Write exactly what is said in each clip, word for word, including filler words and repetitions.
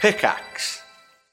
Pickaxe.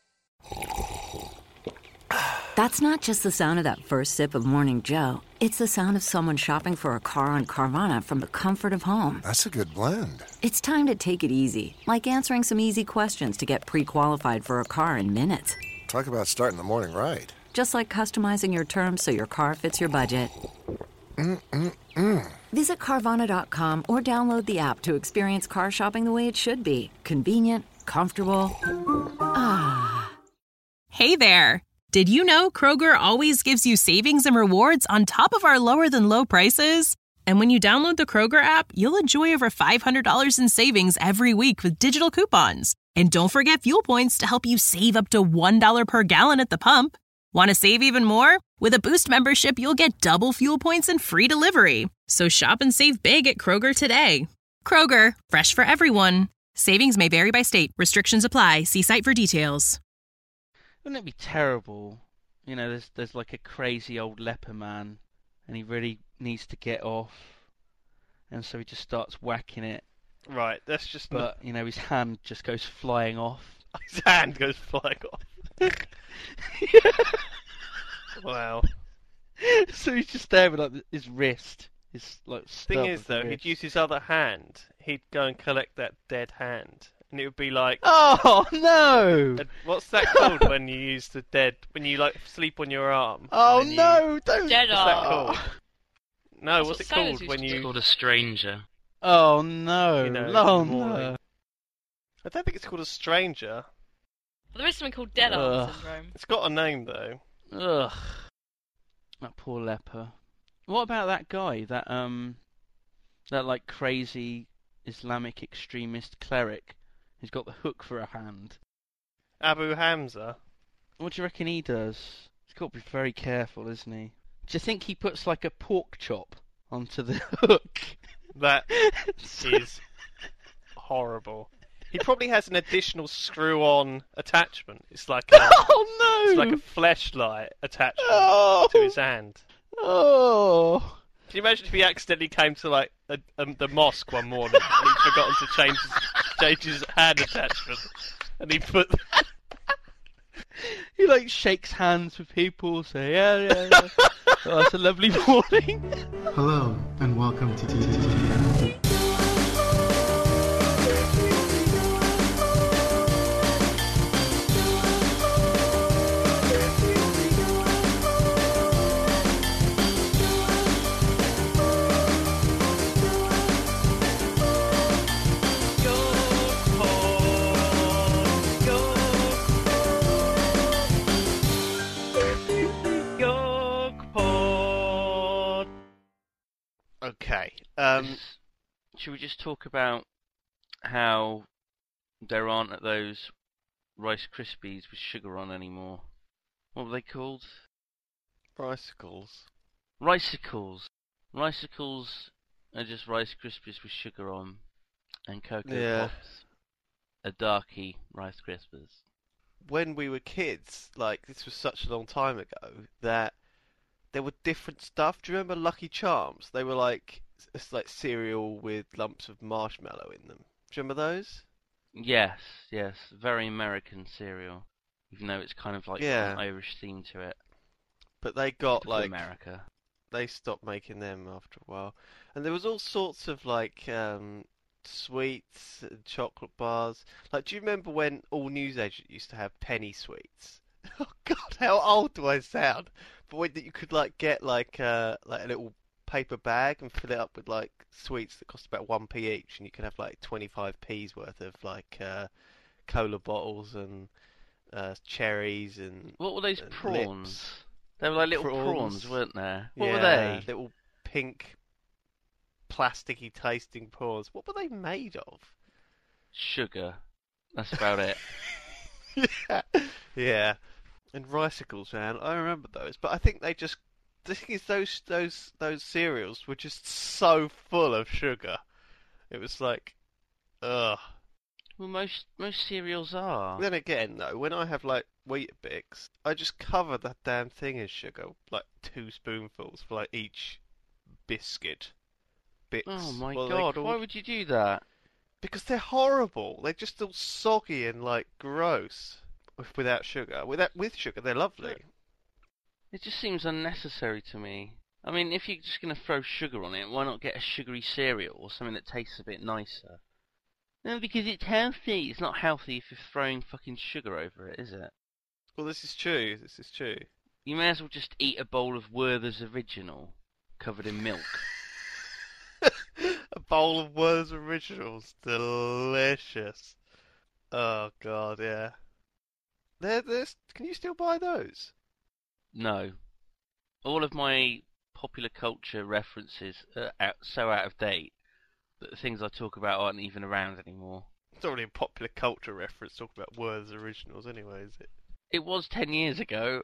That's not just the sound of that first sip of Morning Joe. It's the sound of someone shopping for a car on Carvana from the comfort of home. That's a good blend. It's time to take it easy, like answering some easy questions to get pre-qualified for a car in minutes. Talk about starting the morning right. Just like customizing your terms so your car fits your budget. Mm-mm-mm. Visit Carvana dot com or download the app to experience car shopping the way it should be. Convenient, comfortable. Ah. Hey there. Did you know Kroger always gives you savings and rewards on top of our lower-than-low prices? And when you download the Kroger app, you'll enjoy over five hundred dollars in savings every week with digital coupons. And don't forget fuel points to help you save up to one dollar per gallon at the pump. Want to save even more? With a Boost membership, you'll get double fuel points and free delivery. So shop and save big at Kroger today. Kroger, fresh for everyone. Savings may vary by state. Restrictions apply. See site for details. Wouldn't it be terrible? You know, there's there's like a crazy old leper man, and he really needs to get off, and so he just starts whacking it. Right, that's just. But you know, his hand just goes flying off. His hand goes flying off. Wow. So he's just there with like his wrist. His like. Thing is, though, wrist. he'd use his other hand. He'd go and collect that dead hand. And it would be like, oh no! A, what's that called when you use the dead? When you like sleep on your arm? Oh you, no! Don't. Dead what's arm. that called? No, That's what's what it called sailors when used to you? It's called a stranger. Oh no! You know, no, in the morning. no. I don't think it's called a stranger. There is something called dead arm Ugh. syndrome. It's got a name though. Ugh. That poor leper. What about that guy? That um, that like crazy Islamic extremist cleric. He's got the hook for a hand. Abu Hamza. What do you reckon he does? He's got to be very careful, isn't he? Do you think he puts like a pork chop onto the hook? That is horrible. He probably has an additional screw-on attachment. It's like a, oh no! It's like a fleshlight attachment oh. to his hand. Oh. Can you imagine if he accidentally came to like a, um, the mosque one morning and he'd forgotten to change his, change his hand attachment, and he put he like shakes hands with people, say yeah yeah. yeah. Oh, that's a lovely morning. Hello and welcome to T T T. Okay. Um, Should we just talk about how there aren't those Rice Krispies with sugar on anymore? What were they called? Ricicles. Ricicles. Ricicles are just Rice Krispies with sugar on, and Cocoa Yeah. Pops are darky Rice Krispies. When we were kids, like this was such a long time ago, that there were different stuff. Do you remember Lucky Charms? They were like it's like cereal with lumps of marshmallow in them. Do you remember those? Yes, yes, very American cereal, even though it's kind of like Yeah. an Irish theme to it. But they got Typical like America. they stopped making them after a while, and there was all sorts of like um, sweets and chocolate bars. Like, do you remember when All Newsagent used to have penny sweets? Oh God, how old do I sound? But when you could like get like uh, like a little paper bag and fill it up with like sweets that cost about one p each, and you could have like twenty-five p's worth of like uh, cola bottles and uh, cherries and What were those and prawns? lips. They were like little Prawns. prawns, weren't there? What yeah, were they? Little pink, plasticky tasting prawns. What were they made of? Sugar. That's about it. yeah. yeah. And ricicles, man. I remember those. But I think they just... The thing is, those, those, those cereals were just so full of sugar. It was like... Ugh. Well, most most cereals are. Then again, though, when I have, like, Weetabix, I just cover that damn thing in sugar. Like, two spoonfuls for, like, each biscuit. Bits. Oh my what are they god, called? why would you do that? Because they're horrible. They're just all soggy and like gross without sugar. Without with sugar, they're lovely. It just seems unnecessary to me. I mean, if you're just going to throw sugar on it, why not get a sugary cereal or something that tastes a bit nicer? No, because it's healthy. It's not healthy if you're throwing fucking sugar over it, is it? Well, this is true. This is true. You may as well just eat a bowl of Werther's Original covered in milk. A bowl of Werther's Originals. Delicious. Oh, God, yeah. They're, they're, can you still buy those? No. All of my popular culture references are out, so out of date that the things I talk about aren't even around anymore. It's not really a popular culture reference talking about Werther's Originals anyway, is it? It was ten years ago.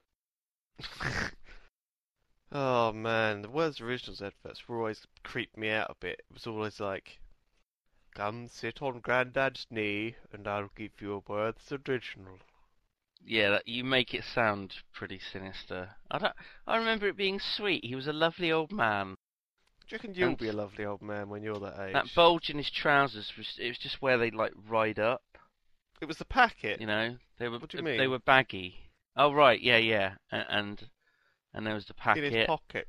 Oh man, the Werther's Originals adverts were always creeped me out a bit. It was always like, come sit on Grandad's knee and I'll give you a Werther's Original. Yeah, that, you make it sound pretty sinister. I don't. I remember it being sweet. He was a lovely old man. Do you reckon you'll And be a lovely old man when you're that age? That bulge in his trousers was. It was just where they like ride up. It was the packet. You know, they were. What do you mean? They were baggy. Oh right, yeah, yeah, and and, and there was the packet. In his pocket.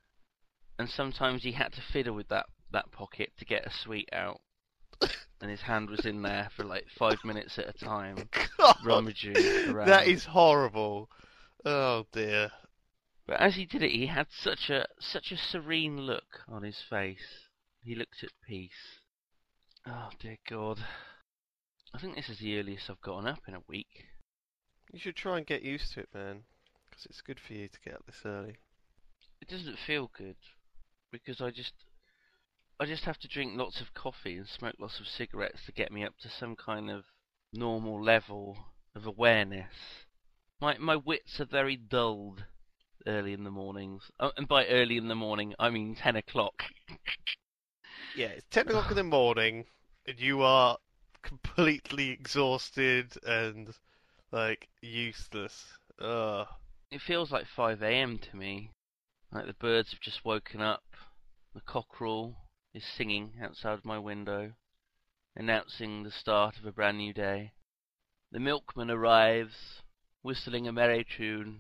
And sometimes he had to fiddle with that that pocket to get a sweet out. And his hand was in there for like five minutes at a time, God, rummaging around. that is horrible. Oh dear. But as he did it, he had such a such a serene look on his face. He looked at peace. Oh dear God. I think this is the earliest I've gotten up in a week. You should try and get used to it, man. Because it's good for you to get up this early. It doesn't feel good because I just I just have to drink lots of coffee and smoke lots of cigarettes to get me up to some kind of normal level of awareness. My my wits are very dulled early in the mornings. Oh, and by early in the morning, I mean ten o'clock. Yeah, it's ten o'clock in the morning, and you are completely exhausted and, like, useless. Ugh. It feels like five a m to me. Like the birds have just woken up. The cockerel is singing outside my window, announcing the start of a brand new day. The milkman arrives, whistling a merry tune,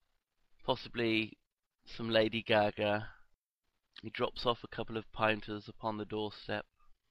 possibly some Lady Gaga. He drops off a couple of pinters upon the doorstep.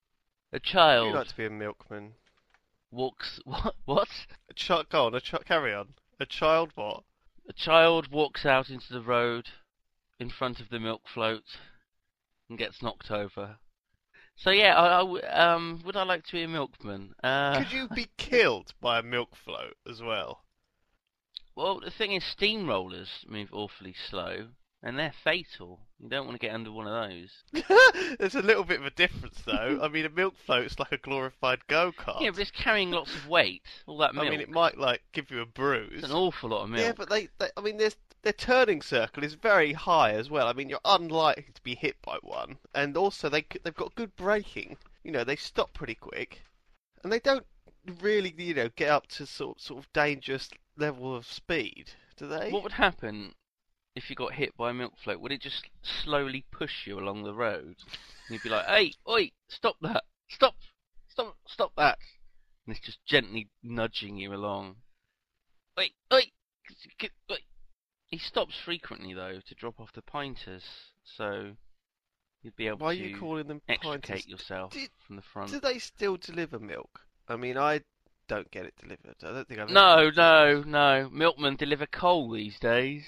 A child You'd like to be a milkman. walks... What? What? A child, go on, a ch- carry on. A child what? A child walks out into the road in front of the milk float and gets knocked over. So yeah, I, I w- um, would I like to be a milkman? Uh, Could you be killed by a milk float as well? Well, the thing is, steamrollers move awfully slow, and they're fatal. You don't want to get under one of those. There's a little bit of a difference, though. I mean, a milk float's like a glorified go-kart. Yeah, but it's carrying lots of weight. All that milk. I mean, it might, like, give you a bruise. It's an awful lot of milk. Yeah, but they, they I mean, there's, their turning circle is very high as well. I mean, you're unlikely to be hit by one. And also, they, they've got good braking. You know, they stop pretty quick. And they don't really, you know, get up to sort, sort of dangerous level of speed, do they? What would happen if you got hit by a milk float? Would it just slowly push you along the road? And you'd be like, hey, oi, stop that. Stop, stop, stop that. And it's just gently nudging you along. Oi, oi, oi. He stops frequently, though, to drop off the pinters, so you'd be able Why to are you calling them extricate pinters? yourself Do- from the front. Do they still deliver milk? I mean, I don't get it delivered. I don't think I've No, ever... no, no. Milkmen deliver coal these days.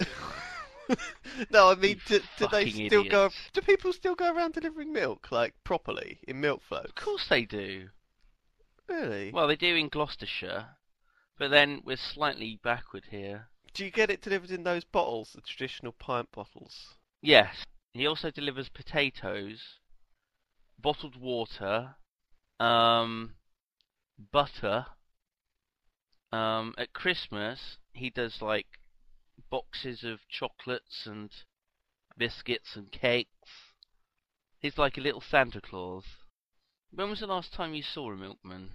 No, I mean, You do, do they fucking still go? idiots. Do people still go around delivering milk, like, properly, in milk floats? Of course they do. Really? Well, they do in Gloucestershire, but then we're slightly backward here. Do you get it delivered in those bottles, the traditional pint bottles? Yes. He also delivers potatoes, bottled water, um, butter. Um, at Christmas, he does like boxes of chocolates and biscuits and cakes. He's like a little Santa Claus. When was the last time you saw a milkman?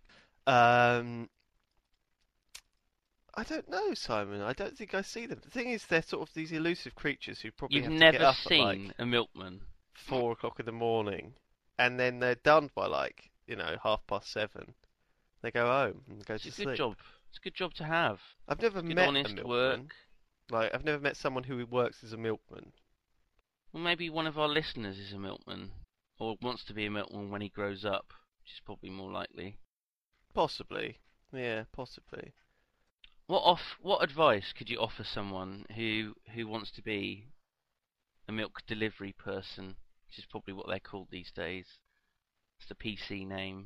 Um, I don't know, Simon. I don't think I see them. The thing is, they're sort of these elusive creatures who probably You've have to never get up seen at like a milkman. four o'clock in the morning, and then they're done by like you know, half past seven. They go home and go It's to a sleep. good job. It's a good job to have. I've never Good, met a honest milkman. work. Like, I've never met someone who works as a milkman. Well, maybe one of our listeners is a milkman, or wants to be a milkman when he grows up, which is probably more likely. Possibly. Yeah, possibly. What off? What advice could you offer someone who who wants to be a milk delivery person, which is probably what they're called these days? It's the P C name.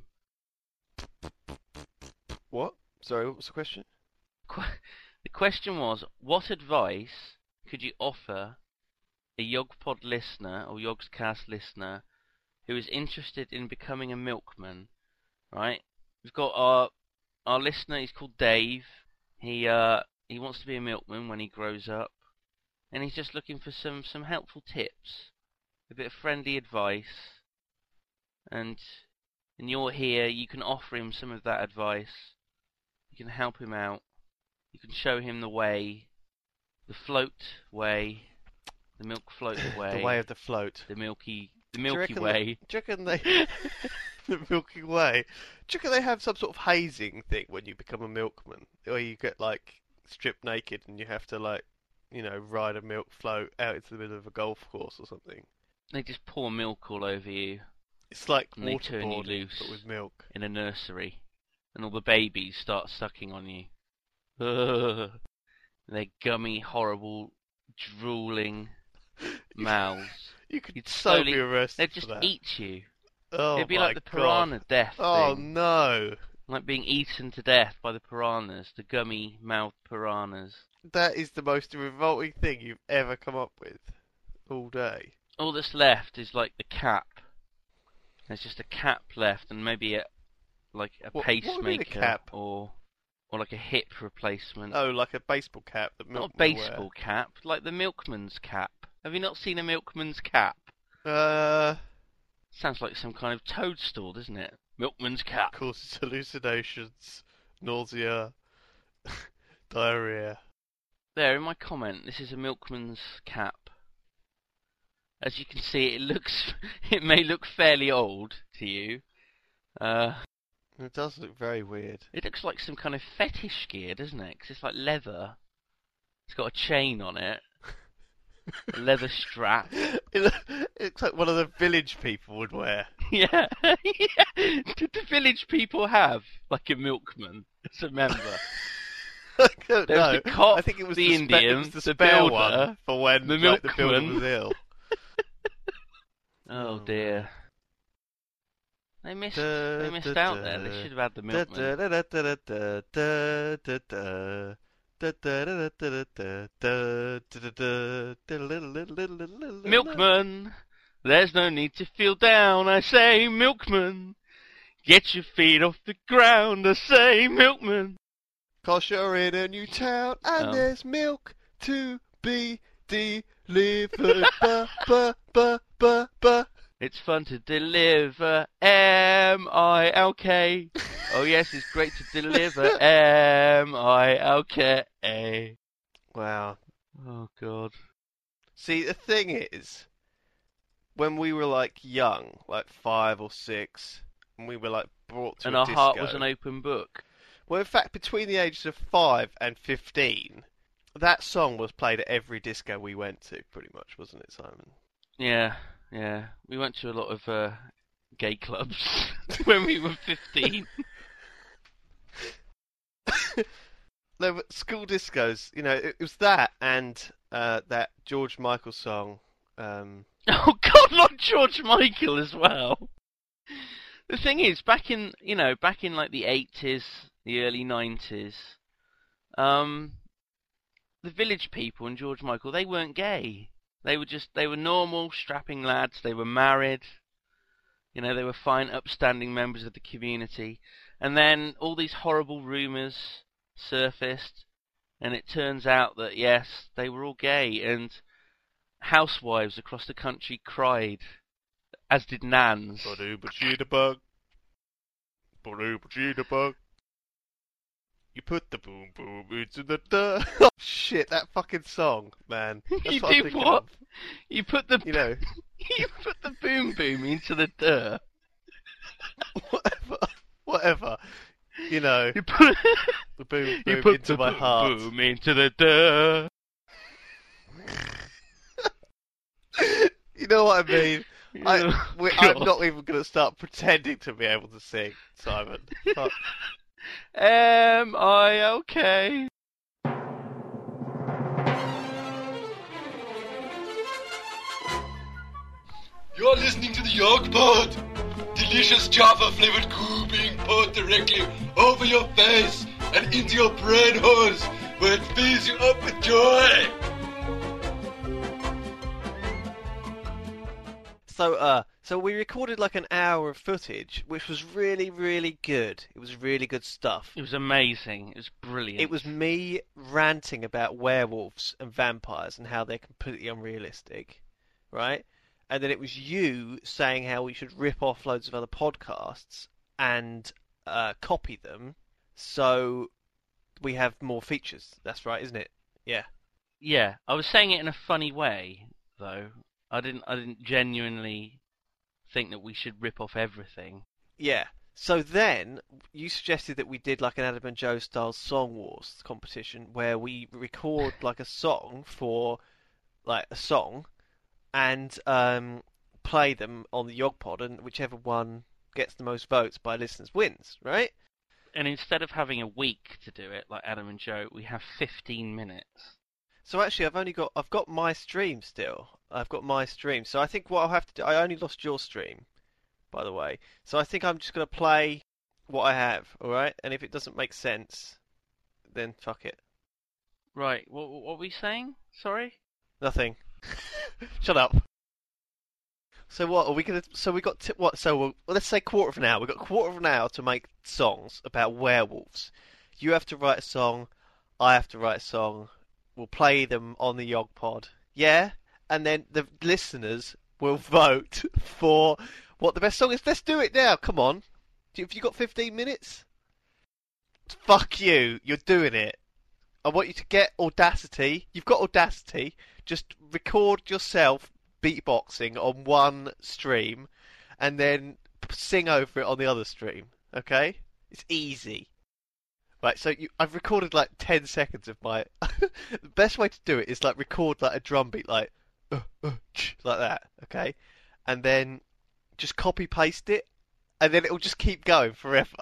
What? Sorry, what was the question? Qu- The question was, what advice could you offer a YogPod listener or Yogscast listener who is interested in becoming a milkman? Right? We've got our our listener. He's called Dave. He uh he wants to be a milkman when he grows up, and he's just looking for some some helpful tips, a bit of friendly advice, and and you're here. You can offer him some of that advice. You can help him out. You can show him the way, the float way, the milk float way, The way of the float. the milky, the Do you Milky reckon Way. They, do you reckon they... the Milky Way. Do you reckon they have some sort of hazing thing when you become a milkman? Where you get, like, stripped naked and you have to, like, you know, ride a milk float out into the middle of a golf course or something? They just pour milk all over you It's like And they turn you waterboarding, loose. but with milk. in a nursery, and all the babies start sucking on you. Ugh. Their gummy, horrible, drooling mouths. You could You'd so slowly- be arrested They'd for just that. eat you. Oh It'd be my like the God. piranha death Oh thing. no! Like being eaten to death by the piranhas, the gummy mouthed piranhas. That is the most revolting thing you've ever come up with all day. All that's left is like the cap. There's just a cap left, and maybe a like a What- what would be the pacemaker cap? or or like a hip replacement. Oh, like a baseball cap that Not a milkmen wear. baseball cap, like the milkman's cap. Have you not seen a milkman's cap? Uh, Sounds like some kind of toadstool, doesn't it? Milkman's cap. causes hallucinations, nausea, diarrhea. There, in my comment, this is a milkman's cap. As you can see, it looks, it may look fairly old to you. Uh, It does look very weird. it looks like some kind of fetish gear, doesn't it? 'Cause it's like leather. It's got a chain on it. A leather strap. It loo- it looks like one of the village people would wear. Yeah. Yeah. Did the village people have, like, a milkman as a member? I don't There was know. the cop, I think it was the the, spe- it Indian, was the, the spare builder, one for when the like, the builder milkman. was ill. Oh Oh, dear. They missed, Da, they missed da, out da. there. They should have had the Da, milkman. da, da, da, da, da, da, da. Da, da, da, da, da, da, da, da, da, da. Milkman, there's no need to feel down, I say, milkman. Get your feet off the ground, I say, milkman. Cause you're in a new town and Oh. there's milk to be delivered. Ba, ba, ba, ba, ba. It's fun to deliver, M I L K. Oh yes, it's great to deliver, M I L K. Wow. Oh god. See, the thing is, when we were like young, like five or six, and we were like brought to And a our disco. heart was an open book. Well, in fact, between the ages of five and fifteen, that song was played at every disco we went to, pretty much, wasn't it, Simon? Yeah, yeah. We went to a lot of uh, gay clubs when we were fifteen. There were school discos, you know, it, it was that and uh, that George Michael song. Um, Oh god, not George Michael as well. The thing is, back in, you know, back in like the eighties, the early nineties, um, the Village People and George Michael, they weren't gay. They were just, they were normal, strapping lads. They were married. You know, they were fine, upstanding members of the community. And then all these horrible rumours surfaced, and it turns out that, yes, they were all gay, and housewives across the country cried, as did nans. Ba-doo-ba-chee-da-bug. Ba-doo-ba-chee-da-bug. You put the boom boom into the duh. Oh, shit, that fucking song, man. That's You what I'm did thinking what? of. You put the You know, you put the boom boom into the dirt. whatever you know, You put, the boom, you boom put into the my boom, heart. boom into the duh. You know what I mean? I, Oh, we, I'm God. not even going to start pretending to be able to sing, Simon. Fuck. Am I okay? You're listening to the York Pod. Delicious Java-flavored goo being poured directly over your face and into your brain holes, where it fills you up with joy. So, uh, so we recorded like an hour of footage, which was really, really good. It was really good stuff. It was amazing. It was brilliant. It was me ranting about werewolves and vampires and how they're completely unrealistic, right? And then it was you saying how we should rip off loads of other podcasts and uh, copy them so we have more features. That's right, isn't it? Yeah. Yeah, I was saying it in a funny way, though. I didn't. I didn't genuinely think that we should rip off everything. Yeah. So then you suggested that we did like an Adam and Joe style Song Wars competition where we record like a song for like a song and um, play them on the YogPod, and whichever one gets the most votes by listeners wins, right? And instead of having a week to do it, like Adam and Joe, we have fifteen minutes. So actually, I've only got I've got my stream still. I've got my stream. So I think what I'll have to do, I only lost your stream, by the way. So I think I'm just gonna play what I have, all right? And if it doesn't make sense, then fuck it. Right. What, what were we saying? Sorry. Nothing. Shut up. So what are we gonna? So we got t- what? So we'll, well, let's say quarter of an hour. We got a quarter of an hour to make songs about werewolves. You have to write a song. I have to write a song. We'll play them on the YogPod. Yeah, and then the listeners will vote for what the best song is. Let's do it now. Come on. Have you got fifteen minutes? Fuck you. You're doing it. I want you to get Audacity. You've got Audacity. Just record yourself beatboxing on one stream and then sing over it on the other stream. Okay? It's easy. Right, so you, I've recorded like ten seconds of my... The best way to do it is like record like a drum beat like... Uh, uh, ch, like that, okay? And then just copy paste it and then it'll just keep going forever.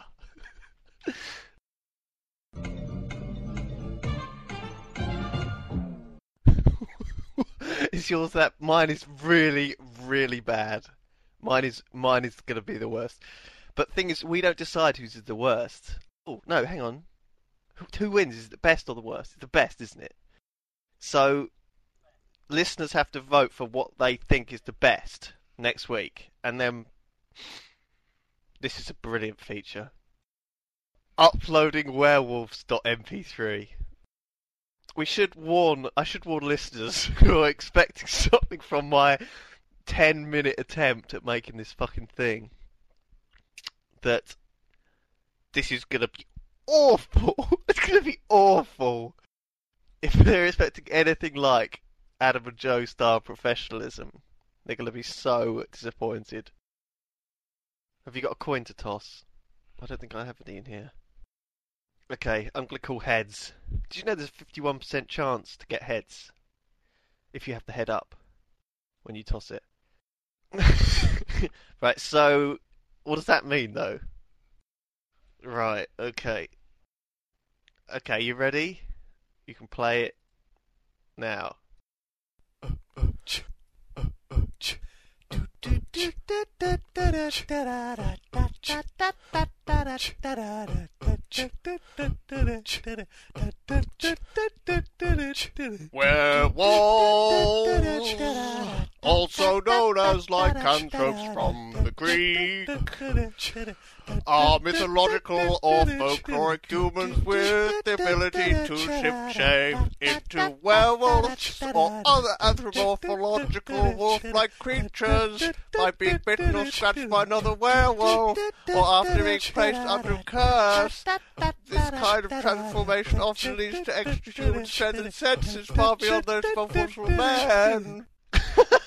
Is yours that? Mine is really, really bad. Mine is mine is going to be the worst. But thing is, we don't decide who's the worst. Oh, no, hang on. Who, who wins? Is it the best or the worst? It's the best, isn't it? So, listeners have to vote for what they think is the best next week. And then, this is a brilliant feature. Uploading werewolves dot M P three. We should warn, I should warn listeners who are expecting something from my ten minute attempt at making this fucking thing that this is going to be awful. It's going to be awful. If they're expecting anything like Adam and Joe style professionalism, they're going to be so disappointed. Have you got a coin to toss? I don't think I have any in here. Okay, I'm going to call heads. Did you know there's a fifty-one percent chance to get heads if you have the head up when you toss it? Right, so what does that mean though? Right, okay. Okay, you ready? You can play it now. Uh, uh, ch, uh, uh, ch. Werewolves, also known as lycanthropes from the Greek, are mythological or folkloric humans with the ability to shift shape into werewolves or other anthropomorphological wolf-like creatures by being bitten or scratched by another werewolf or after being placed under a curse. This kind of transformation often leads to extra-human strength and senses far beyond those possible for man.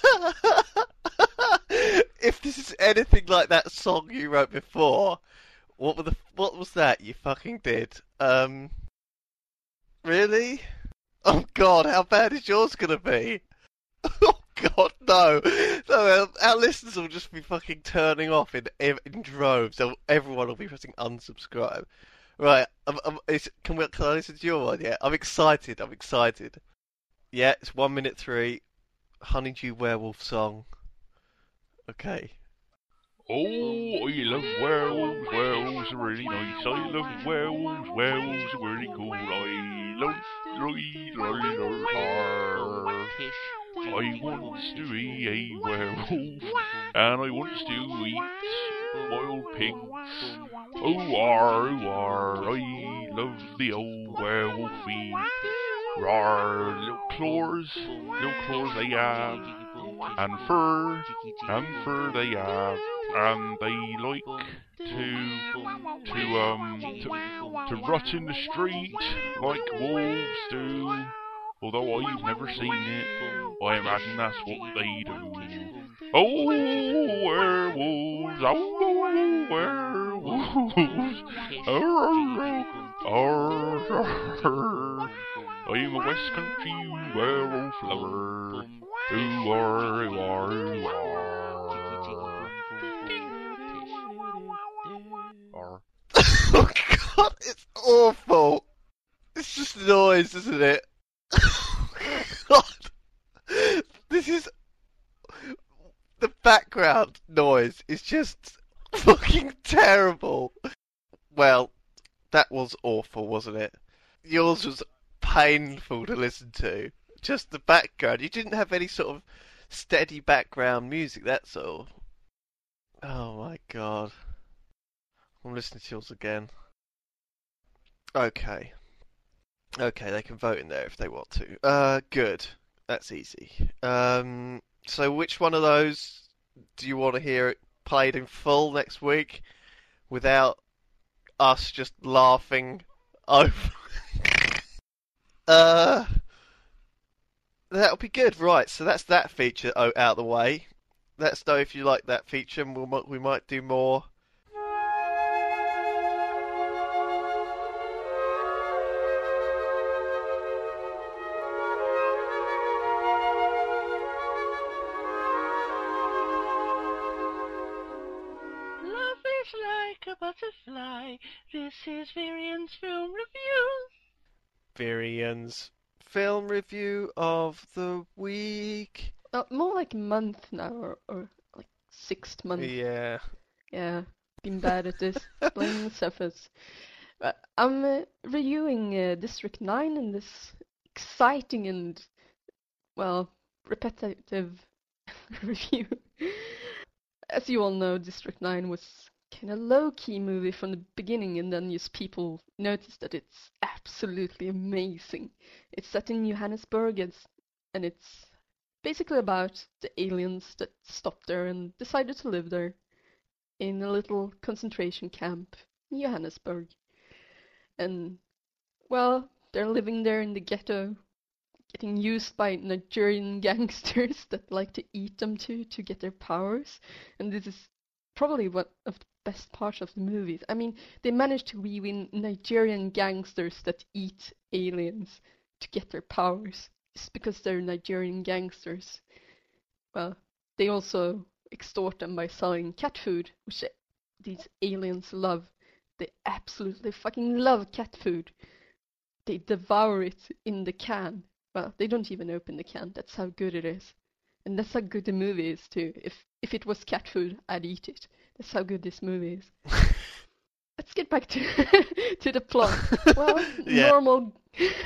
If this is anything like that song you wrote before, What were the what was that you fucking did? Um, really? Oh God, how bad is yours gonna be? Oh God, no! No, our, our listeners will just be fucking turning off in in droves. They'll, everyone will be pressing unsubscribe. Right, um, um, it's, can we can I listen to your one? Yeah, I'm excited. I'm excited. Yeah, it's one minute three. Honeydew Werewolf song. Okay. Oh, I love werewolves, werewolves are really nice. I love werewolves, werewolves are really cool. I love, I wants to be a werewolf, and I wants to eat wild pigs. Oh, ar, oh, ar, I love the old werewolfy. Rar, little claws, little claws they have, and fur, and fur they have, and they like to, to, um, to, to rot in the street like wolves do. Although I've never seen it, I imagine that's what they do. Oh, werewolves, oh, werewolves, arr, arr, arr. I'm a West Country werewolf lover. Ooh, arr, ooh, arr, ooh, arr. Oh God, it's awful. It's just noise, isn't it? God, this is the background noise is just fucking terrible. Well, that was awful, wasn't it? Yours was painful to listen to. Just the background. You didn't have any sort of steady background music, that's all. Oh my God. I'm listening to yours again. Okay. Okay, they can vote in there if they want to. Uh, good. That's easy. Um, so which one of those do you want to hear it played in full next week without us just laughing over? uh, that'll be good. Right, so that's that feature out of the way. Let us know if you like that feature, and we'll, we might do more. A butterfly. This is Varian's film review. Varian's film review of the week. Uh, more like a month now, or, or like sixth month. Yeah. Yeah, been bad at this. Blaming surface. Uh, I'm uh, reviewing uh, District nine in this exciting and, well, repetitive review. As you all know, District nine was kind of low-key movie from the beginning, and then just people noticed that it's absolutely amazing. It's set in Johannesburg, it's, and it's basically about the aliens that stopped there and decided to live there in a little concentration camp in Johannesburg. And, well, they're living there in the ghetto, getting used by Nigerian gangsters that like to eat them too to get their powers. And this is probably one of the best parts of the movies. I mean, they managed to weave in Nigerian gangsters that eat aliens to get their powers. It's because they're Nigerian gangsters. Well, they also extort them by selling cat food, which these aliens love. They absolutely fucking love cat food. They devour it in the can. Well, they don't even open the can. That's how good it is. And that's how good the movie is too. If if it was cat food, I'd eat it. That's how good this movie is. Let's get back to to the plot. Well, yeah. normal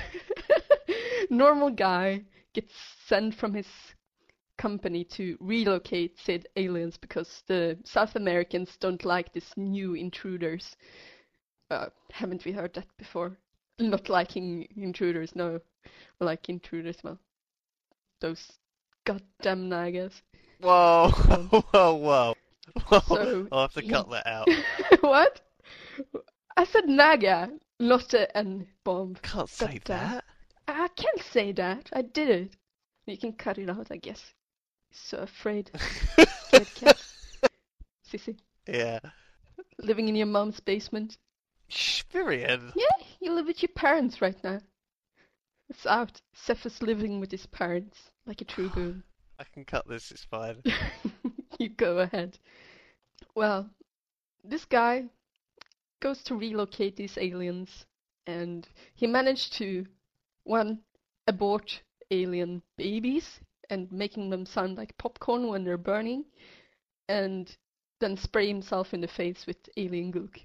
normal guy gets sent from his company to relocate said aliens because the South Americans don't like these new intruders. Uh, haven't we heard that before? Not liking intruders, no. Like intruders, well, those goddamn Nagas. Whoa, Um, whoa, whoa. whoa. So I'll have to he- cut that out. What? I said Naga, not a N-bomb. Can't say Goddamn. that. I can't say that. I did it. You can cut it out, I guess. So afraid. Scared cat. Sissy. Yeah. living in your mom's basement. Shh, Virian. Yeah, you live with your parents right now. It's out. Cephas living with his parents, like a true goon. I can cut this, it's fine. You go ahead. Well, this guy goes to relocate these aliens, and he managed to, one, abort alien babies, and making them sound like popcorn when they're burning, and then spray himself in the face with alien gook,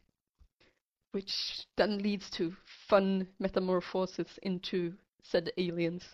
which then leads to fun metamorphosis into said aliens,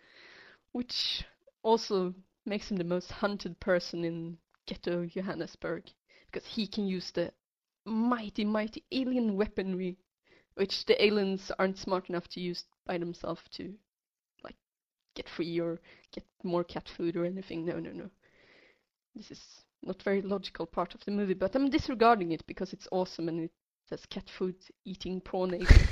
which also makes him the most hunted person in Ghetto Johannesburg, because he can use the mighty, mighty alien weaponry, which the aliens aren't smart enough to use by themselves to, like, get free or get more cat food or anything. No, no, no. This is not very logical part of the movie, but I'm disregarding it because it's awesome and it says cat food eating prawn aliens.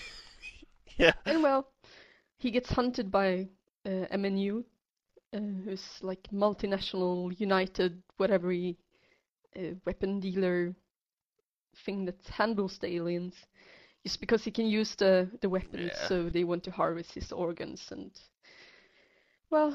Yeah. And well, he gets hunted by uh, M N U, uh, who's like multinational, united, whatever he, uh, weapon dealer thing that handles the aliens, just because he can use the, the weapons, Yeah. so they want to harvest his organs, and well,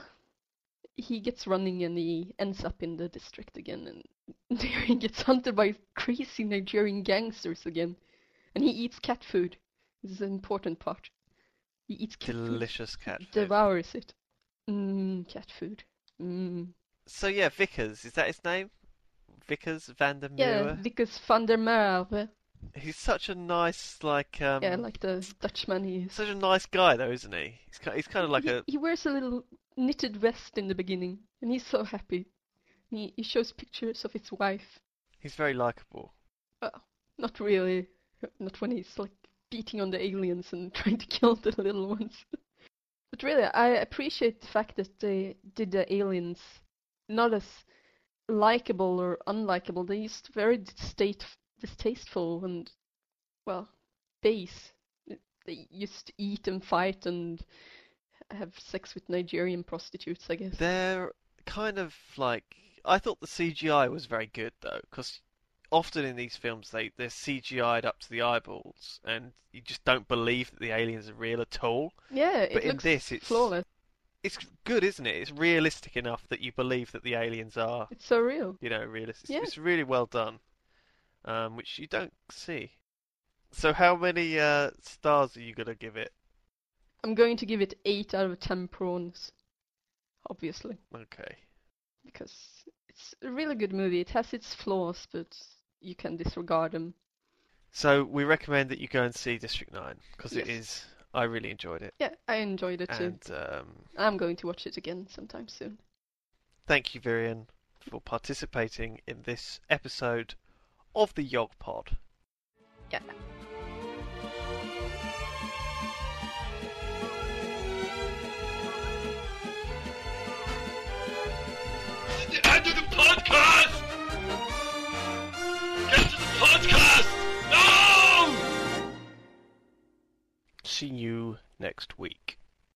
he gets running and he ends up in the district again, and there he gets hunted by crazy Nigerian gangsters again, and he eats cat food. This is an important part. He eats cat Delicious food. cat food. Devours it. Mmm, cat food. Mmm. So yeah, Vickers, is that his name? Vickers van der Yeah, Merwe? Vickers van der Merwe. He's such a nice, like, um... Yeah, like the Dutchman he is. Such a nice guy, though, isn't he? He's kind, he's kind of like he, a... he wears a little knitted vest in the beginning, and he's so happy. He, he shows pictures of his wife. He's very likable. Well, not really. Not when he's, like, beating on the aliens and trying to kill the little ones. But really, I appreciate the fact that they did the aliens not as likable or unlikable. They used very distate, distasteful and, well, base. They used to eat and fight and have sex with Nigerian prostitutes, I guess. They're kind of like... I thought the C G I was very good, though, because often in these films they, they're C G I'd up to the eyeballs, and you just don't believe that the aliens are real at all. Yeah, it but in looks this, it's, flawless. It's good, isn't it? It's realistic enough that you believe that the aliens are... It's so real. You know, realistic. Yeah. It's really well done, um, which you don't see. So how many uh, stars are you going to give it? I'm going to give it eight out of ten prawns, obviously. Okay. Because it's a really good movie. It has its flaws, but you can disregard them. So we recommend that you go and see District nine, because Yes. it is... I really enjoyed it. Yeah, I enjoyed it too. And um, I'm going to watch it again sometime soon. thank you, Virian, for participating in this episode of the Yog Pod. Yeah. This is the end of the podcast! Get to the podcast! No! See you next week.